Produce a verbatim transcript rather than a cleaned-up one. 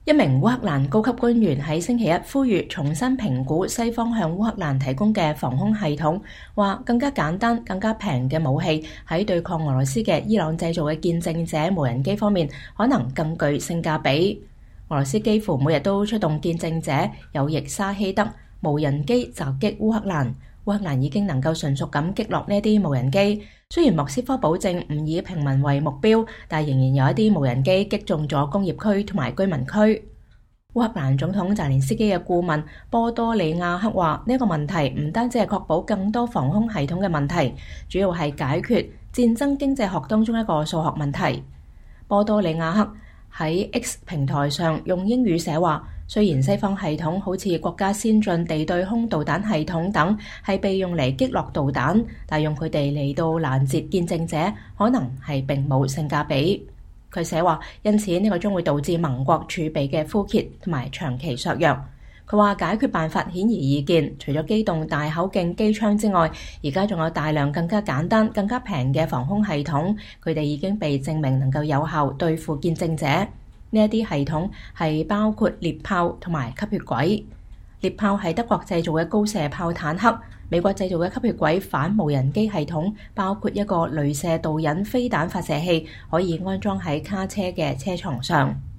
一名烏克蘭高級官員喺星期一呼籲重新評估西方向烏克蘭提供嘅防空系統，話更加簡單、更加平嘅武器喺對抗俄羅斯嘅伊朗製造嘅見證者無人機方面可能更具性價比。俄羅斯幾乎每日都出動見證者有翼沙希德無人機襲擊烏克蘭，烏克蘭已經能夠迅速咁擊落呢啲無人機。雖然莫斯科保證唔以平民為目標，但仍然有一啲無人機擊中咗工業區同埋居民區。烏克蘭總統澤連斯基嘅顧問波多利亞克話：呢個問題唔單止係確保更多防空系統嘅問題，主要係解決戰爭經濟學當中一個數學問題。波多利亞克喺 X 平台上用英語寫話：雖然西方系統好似國家先進地對空導彈系統等係被用嚟擊落導彈，但用佢哋嚟到攔截見證者，可能係並冇性價比。佢寫話，因此呢個將會導致盟國儲備嘅枯竭同埋長期削弱。佢話解決辦法顯而易見，除咗機動大口徑機槍之外，而家仲有大量更加簡單、更加平嘅防空系統，佢哋已經被證明能夠有效對付見證者。呢一啲系統係包括獵炮同埋吸血鬼。獵炮係德國製造嘅高射炮坦克，美國製造嘅吸血鬼反無人機系統包括一個雷射導引飛彈發射器，可以安裝喺卡車嘅車床上。